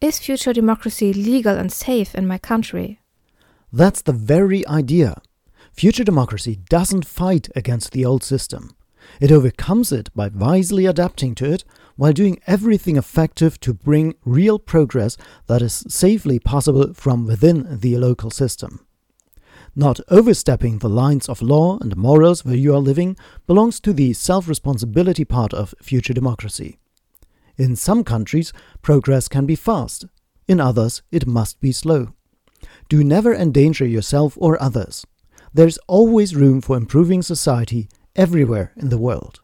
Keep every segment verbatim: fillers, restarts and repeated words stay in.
Is future democracy legal and safe in my country? That's the very idea. Future democracy doesn't fight against the old system. It overcomes it by wisely adapting to it while doing everything effective to bring real progress that is safely possible from within the local system. Not overstepping the lines of law and morals where you are living belongs to the self-responsibility part of future democracy. In some countries, progress can be fast. In others, it must be slow. Do never endanger yourself or others. There is always room for improving society everywhere in the world.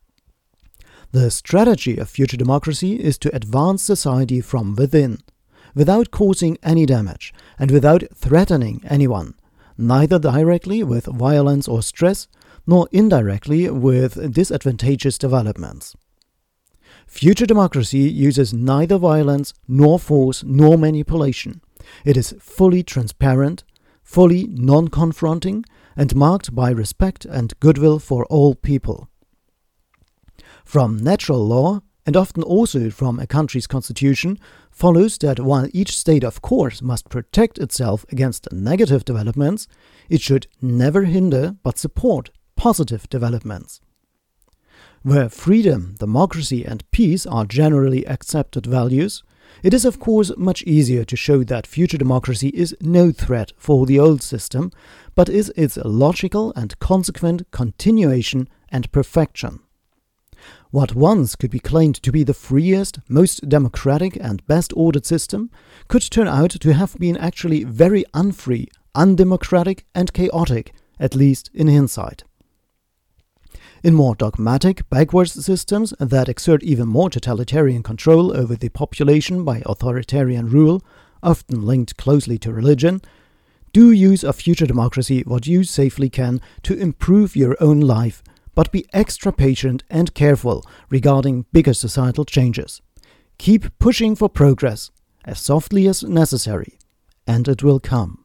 The strategy of future democracy is to advance society from within, without causing any damage and without threatening anyone, neither directly with violence or stress, nor indirectly with disadvantageous developments. Future democracy uses neither violence, nor force, nor manipulation. It is fully transparent, fully non-confronting, and marked by respect and goodwill for all people. From natural law, and often also from a country's constitution, follows that while each state of course must protect itself against negative developments, it should never hinder but support positive developments. Where freedom, democracy, and peace are generally accepted values, it is of course much easier to show that future democracy is no threat for the old system, but is its logical and consequent continuation and perfection. What once could be claimed to be the freest, most democratic and best ordered system could turn out to have been actually very unfree, undemocratic and chaotic, at least in hindsight. In more dogmatic, backwards systems that exert even more totalitarian control over the population by authoritarian rule, often linked closely to religion, do use of future democracy what you safely can to improve your own life, but be extra patient and careful regarding bigger societal changes. Keep pushing for progress, as softly as necessary, and it will come.